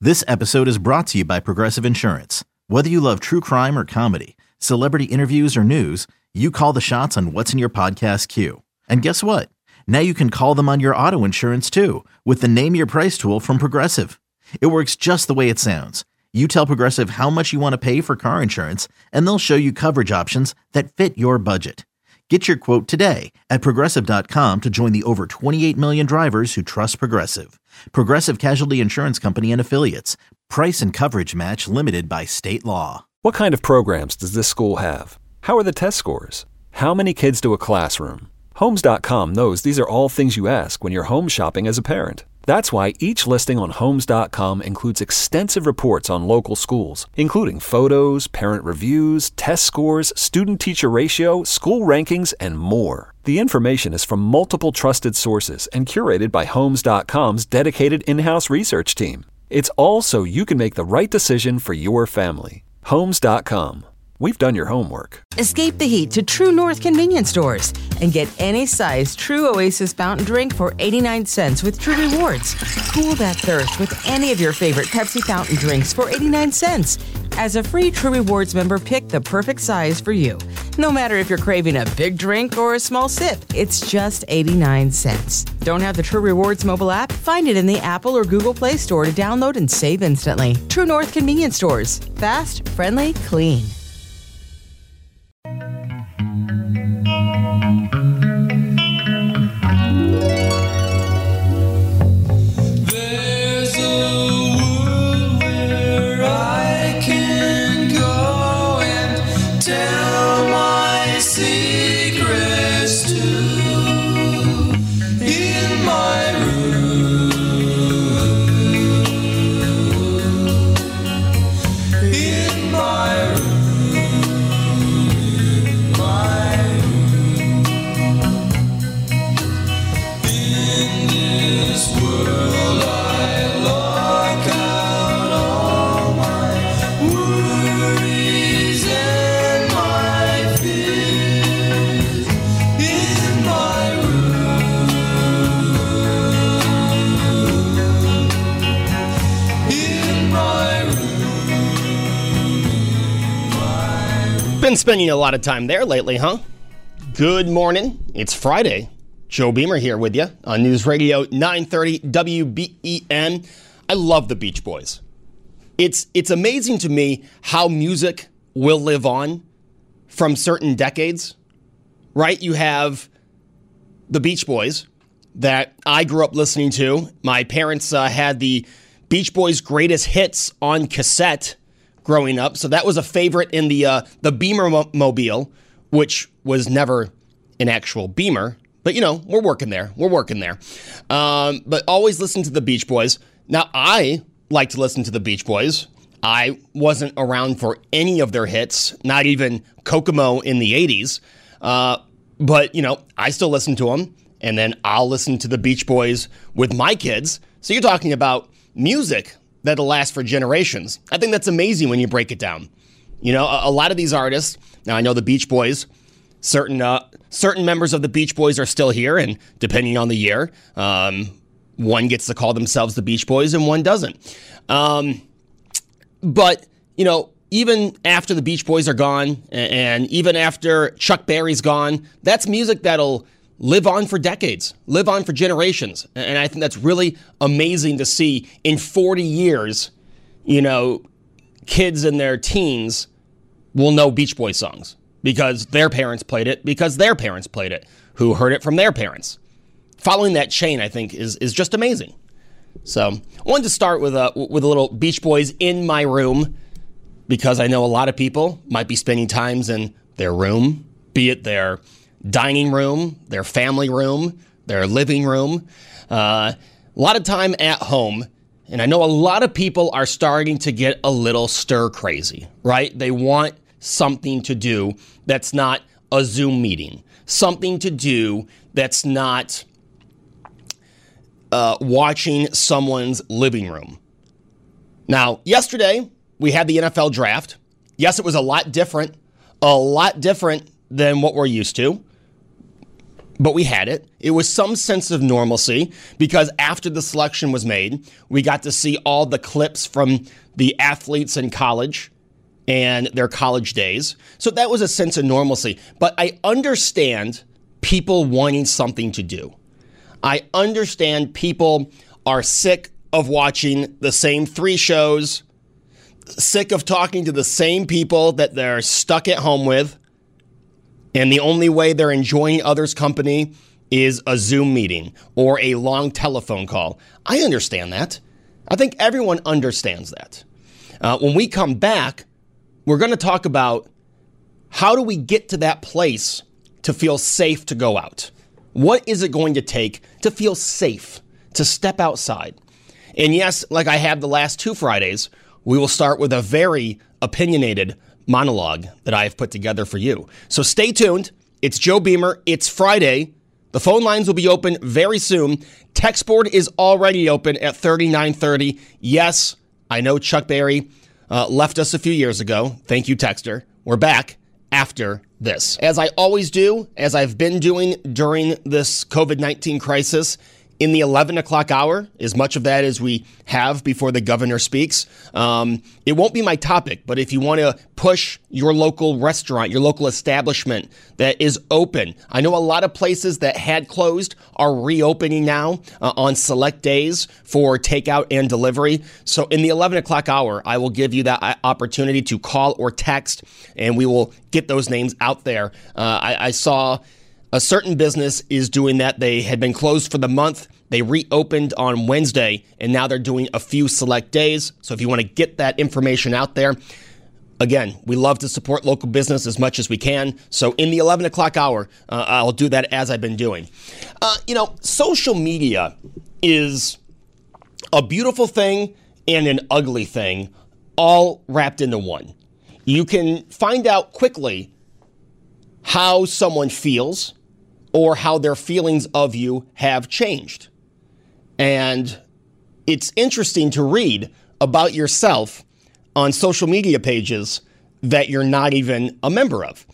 This episode is brought to you by Progressive Insurance. Whether you love true crime or comedy, celebrity interviews or news, you call the shots on what's in your podcast queue. And guess what? Now you can call them on your auto insurance too with the Name Your Price tool from Progressive. It works just the way it sounds. You tell Progressive how much you want to pay for car insurance, and they'll show you coverage options that fit your budget. Get your quote today at Progressive.com to join the over 28 million drivers who trust Progressive. Progressive Casualty Insurance Company and Affiliates. Price and coverage match limited by state law. What kind of programs does this school have? How are the test scores? How many kids to a classroom? Homes.com knows these are all things you ask when you're home shopping as a parent. That's why each listing on Homes.com includes extensive reports on local schools, including photos, parent reviews, test scores, student-teacher ratio, school rankings, and more. The information is from multiple trusted sources and curated by Homes.com's dedicated in-house research team. It's all so you can make the right decision for your family. Homes.com. We've done your homework. Escape the heat to True North convenience stores and get any size True Oasis fountain drink for 89 cents with True Rewards. Cool that thirst with any of your favorite Pepsi fountain drinks for 89 cents. As a free True Rewards member, pick the perfect size for you. No matter if you're craving a big drink or a small sip, it's just 89 cents. Don't have the True Rewards mobile app? Find it in the Apple or Google Play Store to download and save instantly. True North convenience stores. Fast, friendly, clean. Been spending a lot of time there lately, huh? Good morning. It's Friday. Joe Beamer here with you on News Radio 930 WBEN. I love the Beach Boys. It's amazing to me how music will live on from certain decades, right? You have the Beach Boys that I grew up listening to. My parents had the Beach Boys' greatest hits on cassette growing up, so that was a favorite in the Beamer mobile, which was never an actual Beamer. But, you know, we're working there. But always listen to the Beach Boys. Now, I like to listen to the Beach Boys. I wasn't around for any of their hits, not even Kokomo in the 80s. But, you know, I still listen to them, and then I'll listen to the Beach Boys with my kids. So you're talking about music that'll last for generations. I think that's amazing when you break it down. You know, a lot of these artists, now I know the Beach Boys, certain members of the Beach Boys are still here, and depending on the year, one gets to call themselves the Beach Boys and one doesn't. But, you know, even after the Beach Boys are gone, and even after Chuck Berry's gone, that's music that'll live on for decades, live on for generations. And I think that's really amazing to see in 40 years, you know, kids in their teens will know Beach Boys songs because their parents played it, because their parents played it, who heard it from their parents. Following that chain, I think, is just amazing. So I wanted to start with a little Beach Boys in my room, because I know a lot of people might be spending times in their room, be it their dining room, their family room, their living room, a lot of time at home. And I know a lot of people are starting to get a little stir crazy, right? They want something to do that's not a Zoom meeting, something to do that's not watching someone's living room. Now, yesterday, we had the NFL draft. Yes, it was a lot different than what we're used to. but we had it. It was some sense of normalcy because after the selection was made, we got to see all the clips from the athletes in college and their college days. So that was a sense of normalcy. But I understand people wanting something to do. I understand people are sick of watching the same 3 shows, sick of talking to the same people that they're stuck at home with, and the only way they're enjoying others' company is a Zoom meeting or a long telephone call. I understand that. I think everyone understands that. When we come back, we're going to talk about how do we get to that place to feel safe to go out? What is it going to take to feel safe, to step outside? And yes, like I have the last 2 Fridays, we will start with a very opinionated monologue that I have put together for you. So stay tuned. It's Joe Beamer. It's Friday. The phone lines will be open very soon. Text board is already open at 3930. Yes, I know Chuck Berry left us a few years ago. Thank you, Texter. We're back after this. As I always do, as I've been doing during this COVID-19 crisis, in the 11 o'clock hour, as much of that as we have before the governor speaks, it won't be my topic, but if you want to push your local restaurant, your local establishment that is open, I know a lot of places that had closed are reopening now on select days for takeout and delivery. So in the 11 o'clock hour, I will give you that opportunity to call or text, and we will get those names out there. I saw a certain business is doing that. They had been closed for the month. They reopened on Wednesday, and now they're doing a few select days. So if you want to get that information out there, again, we love to support local business as much as we can. So in the 11 o'clock hour, I'll do that as I've been doing. Social media is a beautiful thing and an ugly thing all wrapped into one. You can find out quickly how someone feels or how their feelings of you have changed. And it's interesting to read about yourself on social media pages that you're not even a member of.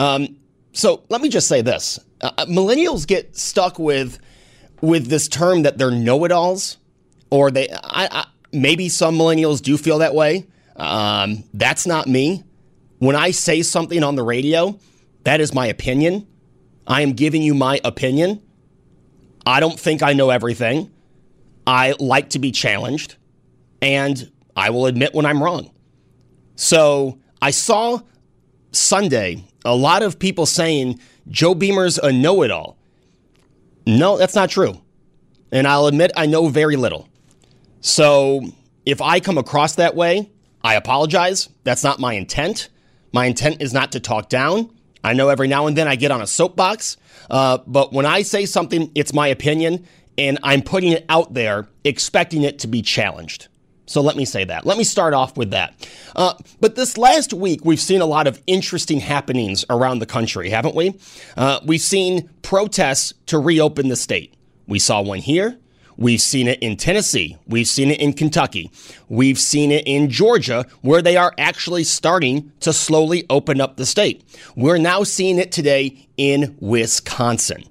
So let me just say this. Millennials get stuck with this term that they're know-it-alls, or maybe some millennials do feel that way. That's not me. When I say something on the radio, that is my opinion. I am giving you my opinion. I don't think I know everything. I like to be challenged, and I will admit when I'm wrong. So I saw Sunday a lot of people saying Joe Beamer's a know-it-all. No, that's not true. And I'll admit I know very little. So if I come across that way, I apologize. That's not my intent. My intent is not to talk down. I know every now and then I get on a soapbox, but when I say something, it's my opinion, and I'm putting it out there expecting it to be challenged. So let me say that. Let me start off with that. But this last week, we've seen a lot of interesting happenings around the country, haven't we? We've seen protests to reopen the state. We saw one here. We've seen it in Tennessee. We've seen it in Kentucky. We've seen it in Georgia, where they are actually starting to slowly open up the state. We're now seeing it today in Wisconsin.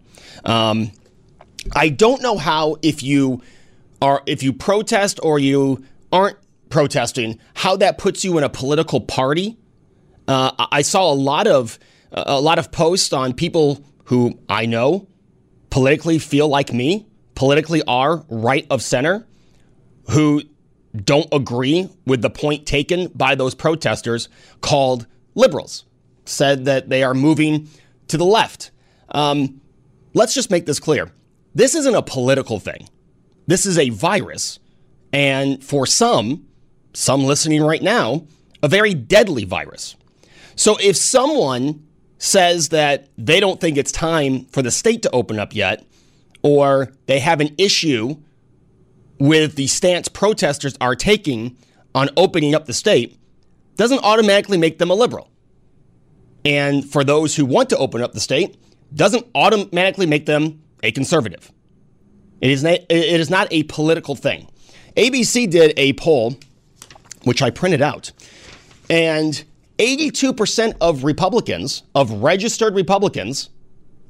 I don't know how, if you protest or you aren't protesting, how that puts you in a political party. I saw a lot of posts on people who I know politically feel like me, politically are right of center, who don't agree with the point taken by those protesters called liberals, said that they are moving to the left. Let's just make this clear. This isn't a political thing. This is a virus. And for some listening right now, a very deadly virus. So if someone says that they don't think it's time for the state to open up yet, or they have an issue with the stance protesters are taking on opening up the state, doesn't automatically make them a liberal. And for those who want to open up the state, doesn't automatically make them a conservative. It is not a political thing. ABC did a poll, which I printed out, and 82% of Republicans, of registered Republicans,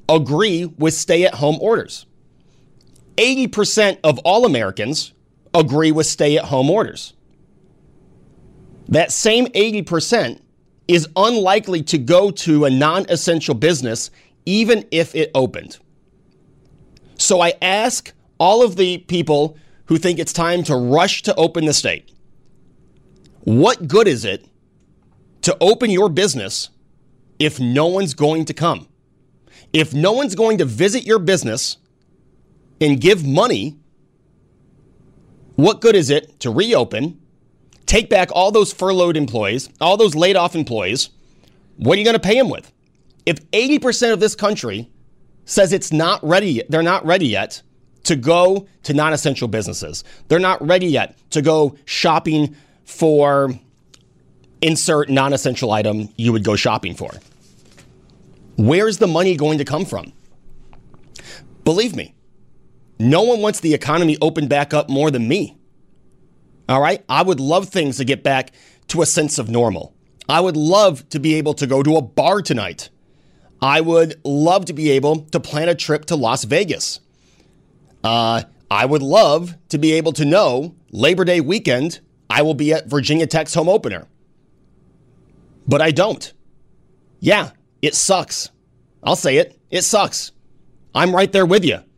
agree with stay-at-home orders. 80% of all Americans agree with stay-at-home orders. That same 80% is unlikely to go to a non-essential business even if it opened. So I ask all of the people who think it's time to rush to open the state, what good is it to open your business if no one's going to come? If no one's going to visit your business and give money, what good is it to reopen, take back all those furloughed employees, all those laid off employees? What are you going to pay them with? If 80% of this country says it's not ready, they're not ready yet to go to non-essential businesses. They're not ready yet to go shopping for insert non-essential item you would go shopping for. Where's the money going to come from? Believe me, no one wants the economy opened back up more than me. All right? I would love things to get back to a sense of normal. I would love to be able to go to a bar tonight. I would love to be able to plan a trip to Las Vegas. I would love to be able to know Labor Day weekend I will be at Virginia Tech's home opener. But I don't. Yeah, it sucks. I'll say it. It sucks. I'm right there with you.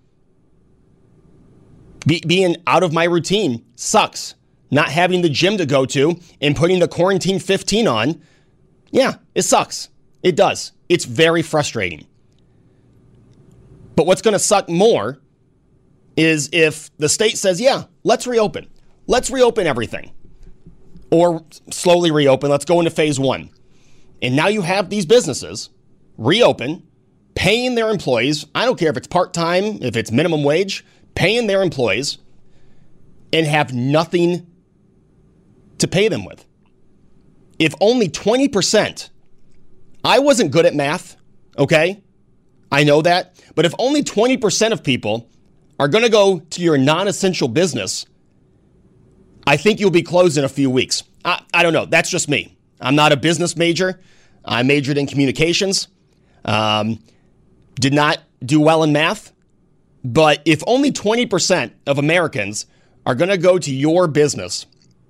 Being out of my routine sucks. Not having the gym to go to and putting the quarantine 15 on, yeah, it sucks. It does. It's very frustrating. But what's going to suck more is if the state says, yeah, let's reopen. Let's reopen everything. Or slowly reopen. Let's go into phase one. And now you have these businesses reopen, paying their employees. I don't care if it's part-time, if it's minimum wage, paying their employees and have nothing to pay them with. If only 20%, I wasn't good at math, okay? I know that. But if only 20% of people are going to go to your non-essential business, I think you'll be closed in a few weeks. I don't know. That's just me. I'm not a business major. I majored in communications. Did not do well in math. But if only 20% of Americans are going to go to your business,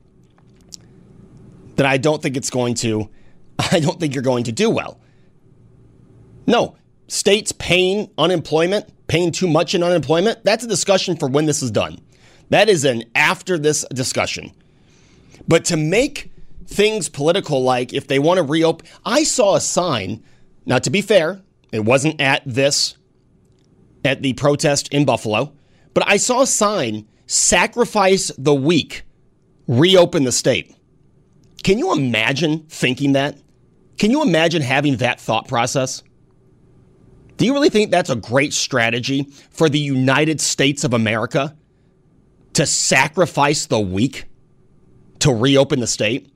then I don't think you're going to do well. No, states paying unemployment, paying too much in unemployment, that's a discussion for when this is done. That is an after this discussion. But to make things political, like if they want to reopen, I saw a sign, now to be fair, it wasn't at the protest in Buffalo, but I saw a sign, sacrifice the weak, reopen the state. Can you imagine thinking that? Can you imagine having that thought process? Do you really think that's a great strategy for the United States of America to sacrifice the weak to reopen the state?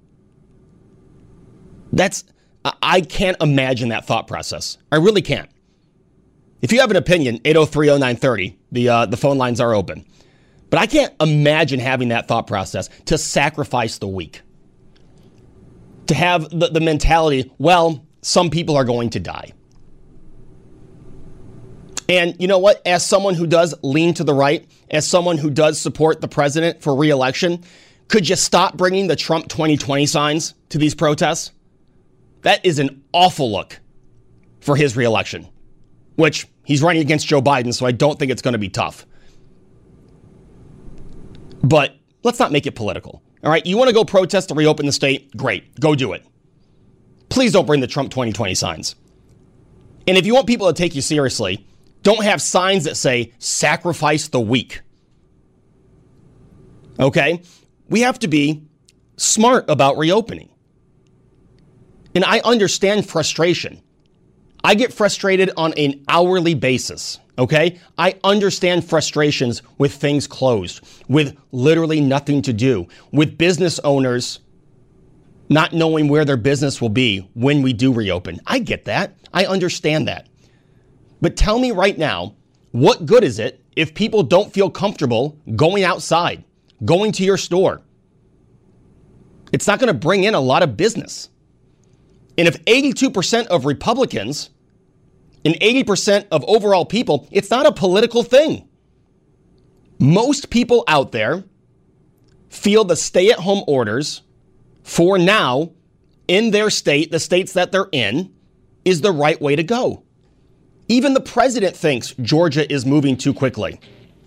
I can't imagine that thought process. I really can't. If you have an opinion, 8030930, the phone lines are open. But I can't imagine having that thought process to sacrifice the weak. To have the mentality, well, some people are going to die. And you know what? As someone who does lean to the right, as someone who does support the president for re-election, could you stop bringing the Trump 2020 signs to these protests? That is an awful look for his re-election, which he's running against Joe Biden, so I don't think it's going to be tough. But let's not make it political. All right, you want to go protest to reopen the state? Great, go do it. Please don't bring the Trump 2020 signs. And if you want people to take you seriously, don't have signs that say, sacrifice the weak. Okay? We have to be smart about reopening. And I understand frustration. I get frustrated on an hourly basis, okay? I understand frustrations with things closed, with literally nothing to do, with business owners not knowing where their business will be when we do reopen. I get that. I understand that. But tell me right now, what good is it if people don't feel comfortable going outside, going to your store? It's not going to bring in a lot of business. And if 82% of Republicans and 80% of overall people, it's not a political thing. Most people out there feel the stay-at-home orders for now in their state, the states that they're in, is the right way to go. Even the president thinks Georgia is moving too quickly.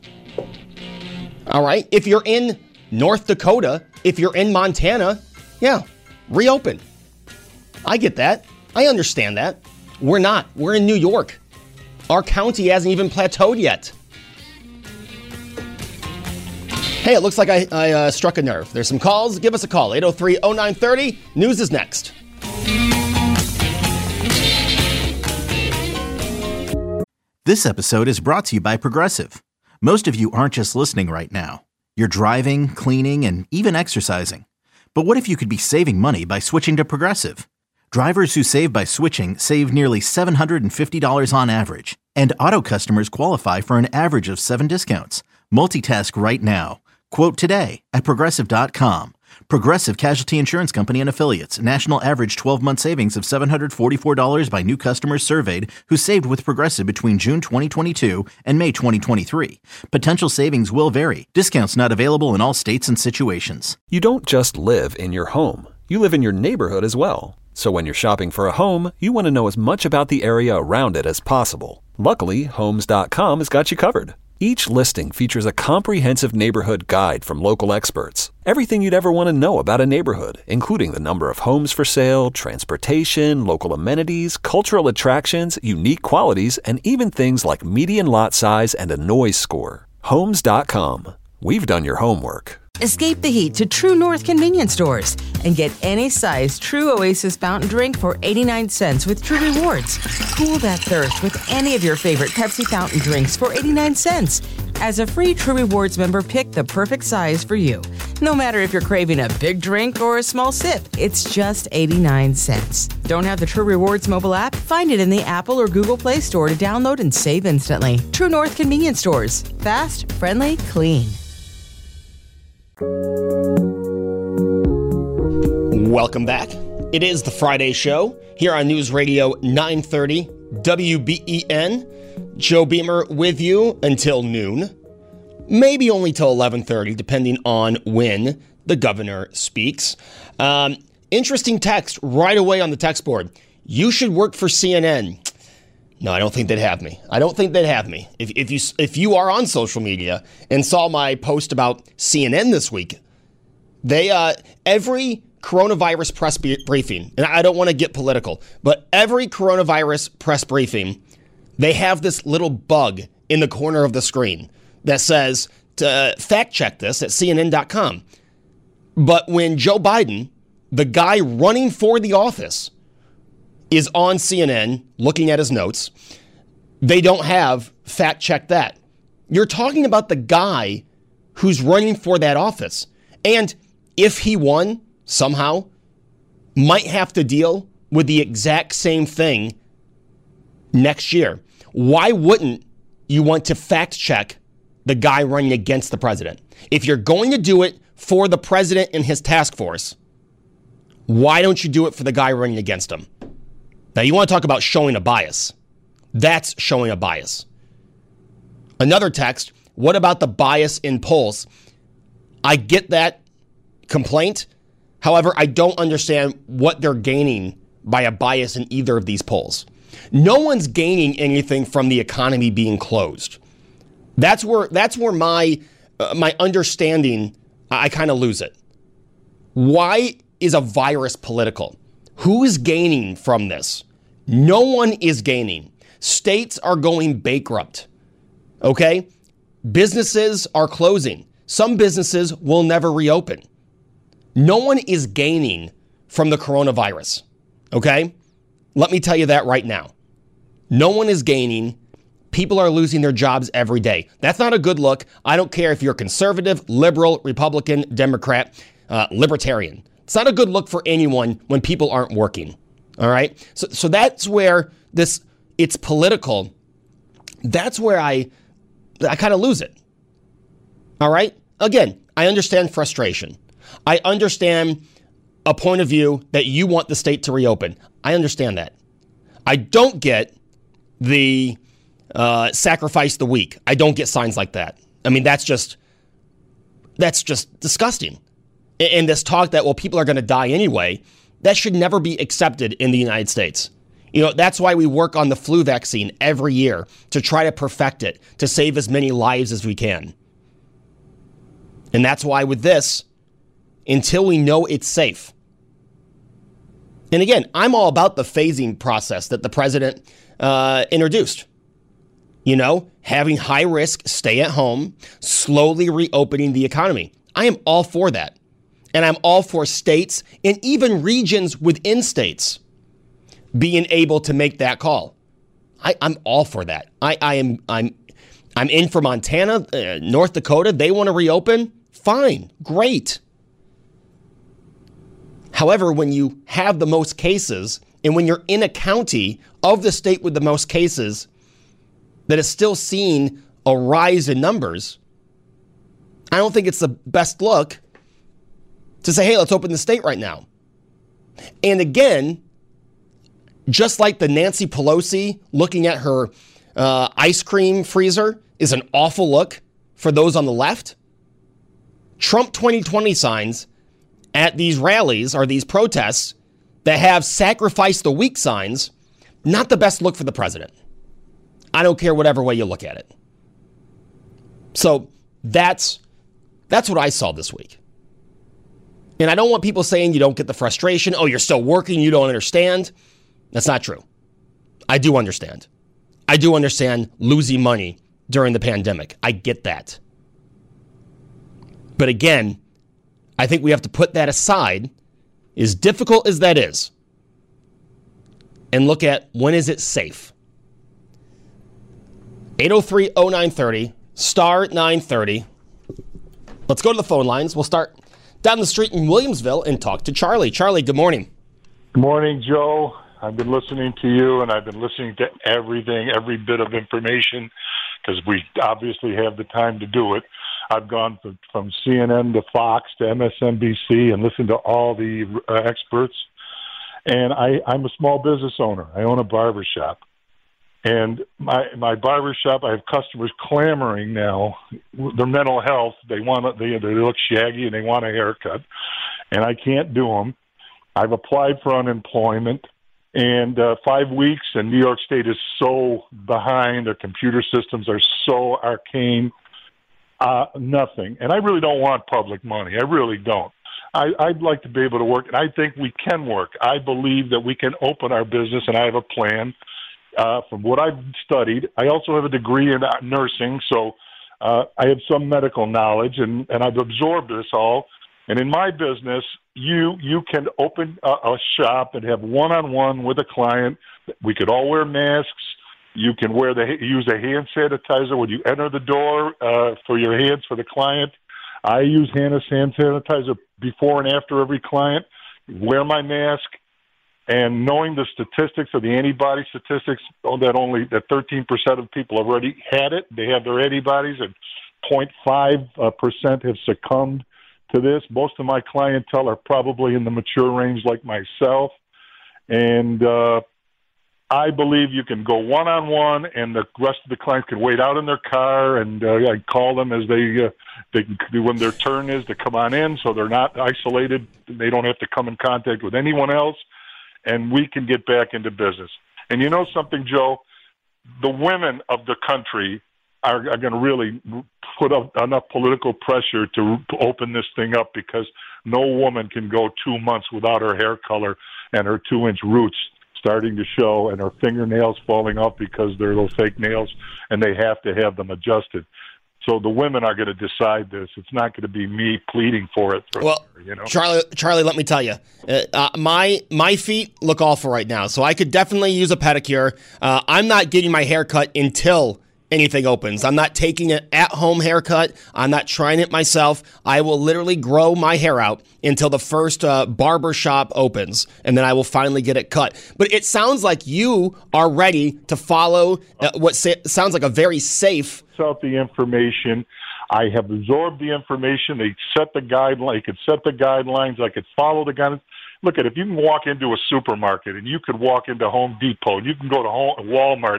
All right, if you're in North Dakota, if you're in Montana, yeah, reopen. I get that. I understand that. We're not. We're in New York. Our county hasn't even plateaued yet. Hey, it looks like I struck a nerve. There's some calls. Give us a call. 803-0930. News is next. This episode is brought to you by Progressive. Most of you aren't just listening right now. You're driving, cleaning, and even exercising. But what if you could be saving money by switching to Progressive? Drivers who save by switching save nearly $750 on average. And auto customers qualify for an average of 7 discounts. Multitask right now. Quote today at Progressive.com. Progressive Casualty Insurance Company and Affiliates. National average 12-month savings of $744 by new customers surveyed who saved with Progressive between June 2022 and May 2023. Potential savings will vary. Discounts not available in all states and situations. You don't just live in your home. You live in your neighborhood as well. So when you're shopping for a home, you want to know as much about the area around it as possible. Luckily, Homes.com has got you covered. Each listing features a comprehensive neighborhood guide from local experts. Everything you'd ever want to know about a neighborhood, including the number of homes for sale, transportation, local amenities, cultural attractions, unique qualities, and even things like median lot size and a noise score. Homes.com. We've done your homework. Escape the heat to True North convenience stores and get any size True Oasis fountain drink for 89 cents with True Rewards. Cool that thirst with any of your favorite Pepsi fountain drinks for 89 cents. As a free True Rewards member, pick the perfect size for you. No matter if you're craving a big drink or a small sip, it's just 89 cents. Don't have the True Rewards mobile app? Find it in the Apple or Google Play Store to download and save instantly. True North convenience stores. Fast, friendly, clean. Welcome back. It is the Friday show here on News Radio 930 WBEN. Joe Beamer with you until noon, maybe only till 11:30, depending on when the governor speaks. Interesting text right away on the text board. You should work for CNN. No, I don't think they'd have me. If you are on social media and saw my post about CNN this week, they every coronavirus press briefing, and I don't want to get political, but every coronavirus press briefing, they have this little bug in the corner of the screen that says to fact check this at CNN.com. But when Joe Biden, the guy running for the office, is on CNN looking at his notes, they don't have fact check that. You're talking about the guy who's running for that office. And if he won, somehow, might have to deal with the exact same thing next year. Why wouldn't you want to fact check the guy running against the president? If you're going to do it for the president and his task force, why don't you do it for the guy running against him? Now, you want to talk about showing a bias. That's showing a bias. Another text, what about the bias in polls? I get that complaint. However, I don't understand what they're gaining by a bias in either of these polls. No one's gaining anything from the economy being closed. That's where my understanding, I kind of lose it. Why is a virus political? Who is gaining from this? No one is gaining. States are going bankrupt. Okay? Businesses are closing. Some businesses will never reopen. No one is gaining from the coronavirus. Okay? Let me tell you that right now. No one is gaining. People are losing their jobs every day. That's not a good look. I don't care if you're conservative, liberal, Republican, Democrat, libertarian. It's not a good look for anyone when people aren't working. All right? So that's where it's political. That's where I kind of lose it. All right? Again, I understand frustration. I understand a point of view that you want the state to reopen. I understand that. I don't get the sacrifice the weak. I don't get signs like that. I mean, that's just disgusting. And this talk that, well, people are going to die anyway, that should never be accepted in the United States. That's why we work on the flu vaccine every year, to try to perfect it, to save as many lives as we can. And that's why with this, until we know it's safe. And again, I'm all about the phasing process that the president introduced. Having high risk, stay at home, slowly reopening the economy. I am all for that. And I'm all for states and even regions within states being able to make that call. I'm all for that. I'm in for Montana, North Dakota. They want to reopen. Fine, great. However, when you have the most cases, and when you're in a county of the state with the most cases that is still seeing a rise in numbers, I don't think it's the best look to say, hey, let's open the state right now. And again, just like the Nancy Pelosi looking at her ice cream freezer is an awful look for those on the left, Trump 2020 signs at these rallies or these protests that have sacrifice the weak signs, not the best look for the president. I don't care whatever way you look at it. So that's what I saw this week. And I don't want people saying you don't get the frustration. Oh, you're still working. You don't understand. That's not true. I do understand. I do understand losing money during the pandemic. I get that. But again, I think we have to put that aside, as difficult as that is, and look at when is it safe. 803-0930, star 930. Let's go to the phone lines. We'll start down the street in Williamsville and talk to Charlie. Charlie, good morning. Good morning, Joe. I've been listening to you, and I've been listening to everything, every bit of information, because we obviously have the time to do it. I've gone from CNN to Fox to MSNBC and listened to all the experts. And I'm a small business owner. I own a barber shop. And my barber shop, I have customers clamoring now. Their mental health, they look shaggy and they want a haircut. And I can't do them. I've applied for unemployment. And 5 weeks, and New York State is so behind. Their computer systems are so arcane. Nothing. And I really don't want public money. I really don't. I'd like to be able to work, and I think we can work. I believe that we can open our business, and I have a plan. From what I've studied, I also have a degree in nursing, so I have some medical knowledge, and I've absorbed this all. And in my business, you can open a shop and have one-on-one with a client. We could all wear masks. You can use a hand sanitizer when you enter the door for your hands for the client. I use hand sanitizer before and after every client. Wear my mask. And knowing the statistics of the antibody statistics, that 13% of people have already had it. They have their antibodies, and 0.5% have succumbed to this. Most of my clientele are probably in the mature range like myself. And I believe you can go one-on-one, and the rest of the clients can wait out in their car, and I call them as they can, when their turn is to come on in, so they're not isolated. They don't have to come in contact with anyone else, and we can get back into business. And you know something, Joe? The women of the country are going to really put up enough political pressure to open this thing up, because no woman can go 2 months without her hair color and her 2-inch roots starting to show and her fingernails falling off because they're those fake nails, and they have to have them adjusted. So the women are going to decide this. It's not going to be me pleading for it. Well, Charlie, let me tell you, my feet look awful right now, so I could definitely use a pedicure. I'm not getting my hair cut until anything opens. I'm not taking an at-home haircut. I'm not trying it myself. I will literally grow my hair out until the first barber shop opens, and then I will finally get it cut. But it sounds like you are ready to follow what sounds like a very safe. Out the information. I have absorbed the information. They set the guidelines. I could set the guidelines. I could follow the guidelines. Look at, if you can walk into a supermarket and you could walk into Home Depot, and you can go to Walmart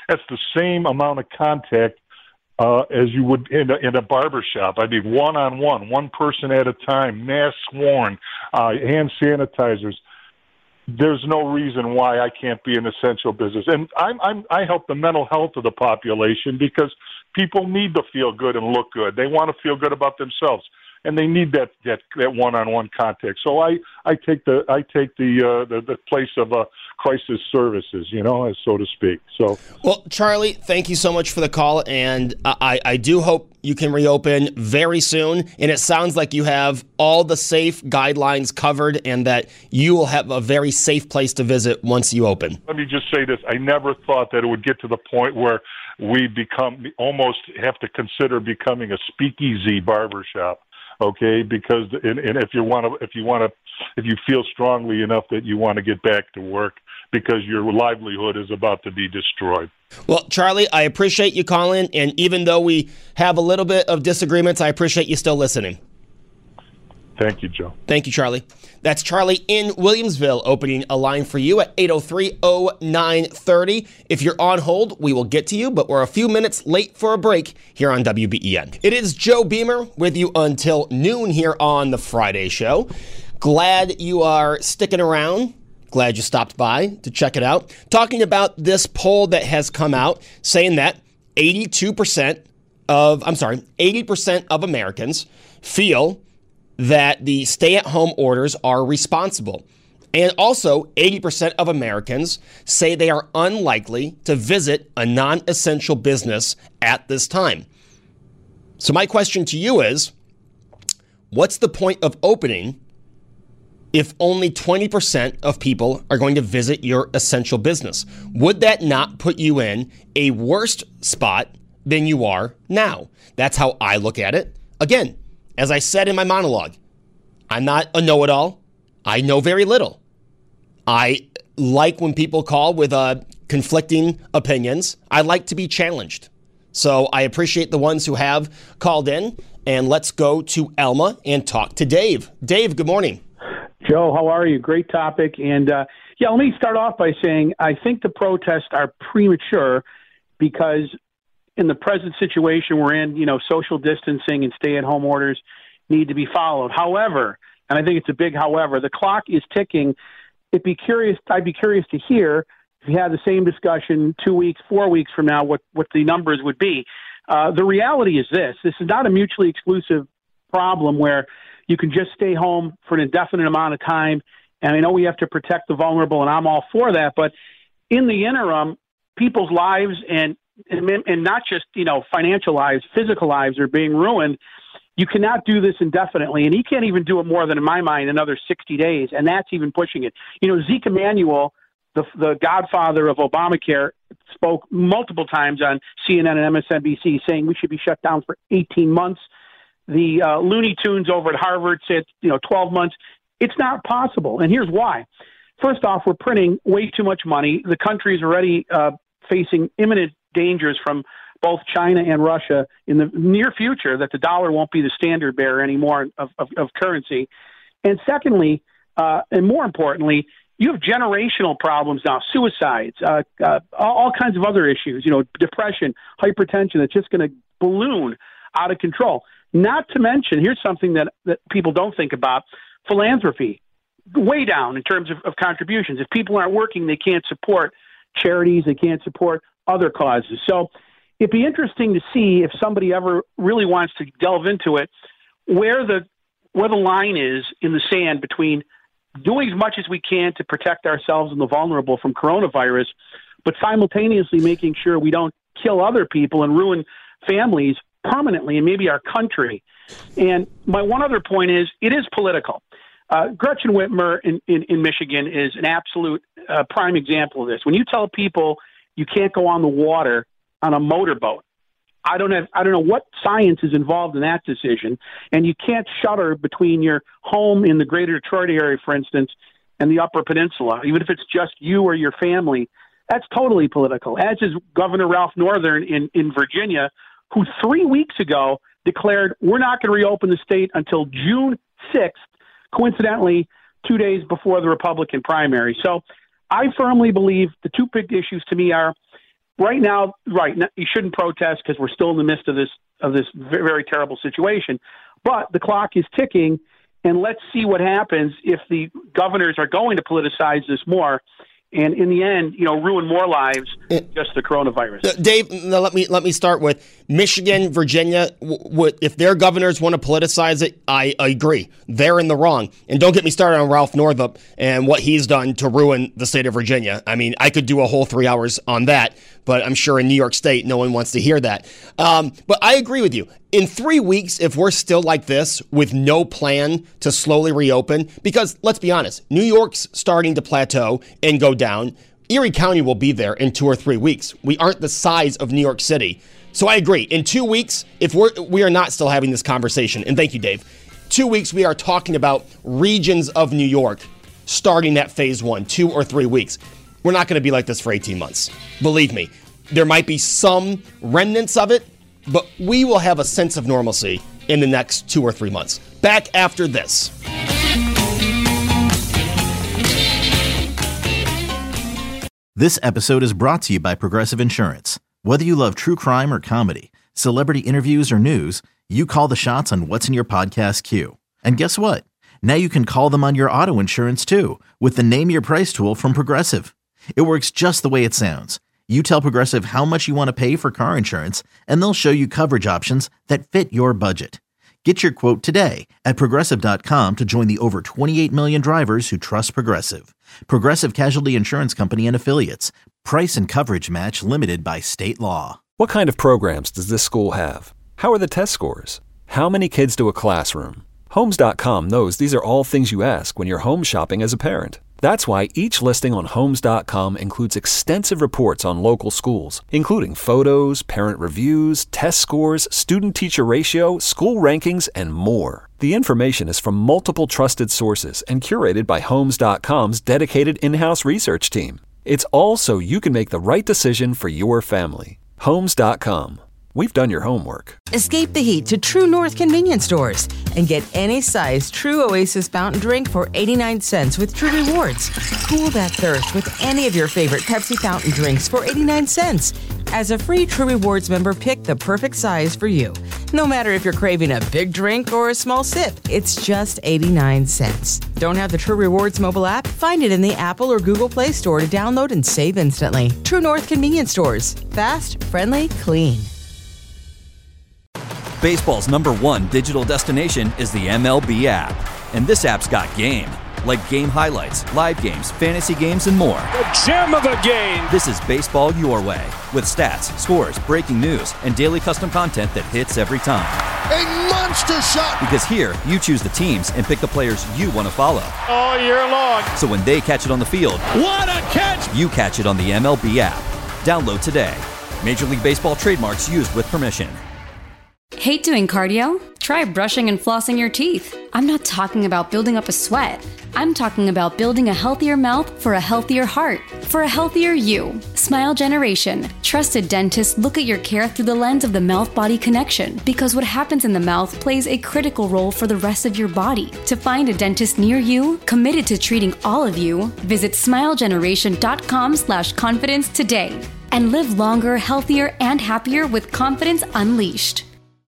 That's the same amount of contact as you would in a barber shop. I mean, one-on-one, one person at a time, masks worn, hand sanitizers. There's no reason why I can't be an essential business. And I help the mental health of the population because people need to feel good and look good. They want to feel good about themselves, and they need that one-on-one contact. So I take the place of crisis services, so to speak. So, well, Charlie, thank you so much for the call, and I do hope you can reopen very soon. And it sounds like you have all the safe guidelines covered, and that you will have a very safe place to visit once you open. Let me just say this: I never thought that it would get to the point where we almost have to consider becoming a speakeasy barbershop. Okay, because if you feel strongly enough that you want to get back to work because your livelihood is about to be destroyed. Well, Charlie, I appreciate you calling, and even though we have a little bit of disagreements, I appreciate you still listening. Thank you, Joe. Thank you, Charlie. That's Charlie in Williamsville, opening a line for you at 803-0930. If you're on hold, we will get to you, but we're a few minutes late for a break here on WBEN. It is Joe Beamer with you until noon here on the Friday show. Glad you are sticking around. Glad you stopped by to check it out. Talking about this poll that has come out saying that 80% of Americans feel that the stay-at-home orders are responsible. And also, 80% of Americans say they are unlikely to visit a non-essential business at this time. So my question to you is, what's the point of opening if only 20% of people are going to visit your essential business? Would that not put you in a worse spot than you are now? That's how I look at it. Again, as I said in my monologue, I'm not a know-it-all. I know very little. I like when people call with conflicting opinions. I like to be challenged. So I appreciate the ones who have called in. And let's go to Elma and talk to Dave. Dave, good morning. Joe, how are you? Great topic. And let me start off by saying I think the protests are premature because in the present situation we're in, social distancing and stay-at-home orders need to be followed. However, and I think it's a big however, the clock is ticking. I'd be curious to hear if you had the same discussion 2 weeks, 4 weeks from now, what the numbers would be. The reality is this is not a mutually exclusive problem where you can just stay home for an indefinite amount of time. And I know we have to protect the vulnerable, and I'm all for that. But in the interim, people's lives and not just, financial lives, physical lives are being ruined. You cannot do this indefinitely, and you can't even do it more than, in my mind, another 60 days, and that's even pushing it. Zeke Emanuel, the godfather of Obamacare, spoke multiple times on CNN and MSNBC saying we should be shut down for 18 months. The Looney Tunes over at Harvard said, 12 months. It's not possible, and here's why. First off, we're printing way too much money. The country is already facing imminent dangers from both China and Russia in the near future, that the dollar won't be the standard bearer anymore of currency. And secondly, and more importantly, you have generational problems now, suicides, all kinds of other issues, depression, hypertension, that's just going to balloon out of control. Not to mention, here's something that people don't think about, philanthropy, way down in terms of contributions. If people aren't working, they can't support charities, they can't support other causes. So it'd be interesting to see if somebody ever really wants to delve into it, where the line is in the sand between doing as much as we can to protect ourselves and the vulnerable from coronavirus, but simultaneously making sure we don't kill other people and ruin families permanently and maybe our country. And my one other point is it is political. Gretchen Whitmer in Michigan is an absolute prime example of this. When you tell people you can't go on the water on a motorboat, I don't know what science is involved in that decision, and you can't shutter between your home in the greater Detroit area, for instance, and the Upper Peninsula, even if it's just you or your family. That's totally political, as is Governor Ralph Northern in Virginia, who 3 weeks ago declared we're not going to reopen the state until June 6th, coincidentally 2 days before the Republican primary. So I firmly believe the two big issues to me are right now, you shouldn't protest because we're still in the midst of this very, very terrible situation. But the clock is ticking, and let's see what happens if the governors are going to politicize this more. And in the end, ruin more lives, just the coronavirus. Dave, let me start with Michigan, Virginia. If their governors want to politicize it, I agree. They're in the wrong. And don't get me started on Ralph Northam and what he's done to ruin the state of Virginia. I mean, I could do a whole 3 hours on that, but I'm sure in New York State, no one wants to hear that. But I agree with you. In 3 weeks, if we're still like this with no plan to slowly reopen, because let's be honest, New York's starting to plateau and go down. Erie County will be there in 2 or 3 weeks. We aren't the size of New York City. So I agree. In 2 weeks, if we are not still having this conversation, and thank you, Dave, 2 weeks we are talking about regions of New York starting that phase 1, 2 or 3 weeks. We're not going to be like this for 18 months. Believe me, there might be some remnants of it, but we will have a sense of normalcy in the next 2 or 3 months. Back after this. This episode is brought to you by Progressive Insurance. Whether you love true crime or comedy, celebrity interviews or news, you call the shots on what's in your podcast queue. And guess what? Now you can call them on your auto insurance too with the Name Your Price tool from Progressive. It works just the way it sounds. You tell Progressive how much you want to pay for car insurance, and they'll show you coverage options that fit your budget. Get your quote today at Progressive.com to join the over 28 million drivers who trust Progressive. Progressive Casualty Insurance Company and Affiliates. Price and coverage match limited by state law. What kind of programs does this school have? How are the test scores? How many kids do a classroom? Homes.com knows these are all things you ask when you're home shopping as a parent. That's why each listing on Homes.com includes extensive reports on local schools, including photos, parent reviews, test scores, student-teacher ratio, school rankings, and more. The information is from multiple trusted sources and curated by Homes.com's dedicated in-house research team. It's all so you can make the right decision for your family. Homes.com. We've done your homework. Escape the heat to True North convenience stores and get any size True Oasis fountain drink for 89 cents with True Rewards. Cool that thirst with any of your favorite Pepsi fountain drinks for 89 cents. As a free True Rewards member, pick the perfect size for you. No matter if you're craving a big drink or a small sip, it's just 89 cents. Don't have the True Rewards mobile app? Find it in the Apple or Google Play Store to download and save instantly. True North convenience stores. Fast, friendly, clean. Baseball's #1 digital destination is the MLB app. And this app's got game. Like game highlights, live games, fantasy games, and more. The gem of the game! This is baseball your way. With stats, scores, breaking news, and daily custom content that hits every time. A monster shot! Because here, you choose the teams and pick the players you want to follow. All year long. So when they catch it on the field, what a catch! You catch it on the MLB app. Download today. Major League Baseball trademarks used with permission. Hate doing cardio? Try brushing and flossing your teeth. I'm not talking about building up a sweat. I'm talking about building a healthier mouth for a healthier heart, for a healthier you. Smile Generation. Trusted dentists look at your care through the lens of the mouth-body connection, because what happens in the mouth plays a critical role for the rest of your body. To find a dentist near you, committed to treating all of you, visit smilegeneration.com/confidence today. And live longer, healthier, and happier with confidence unleashed.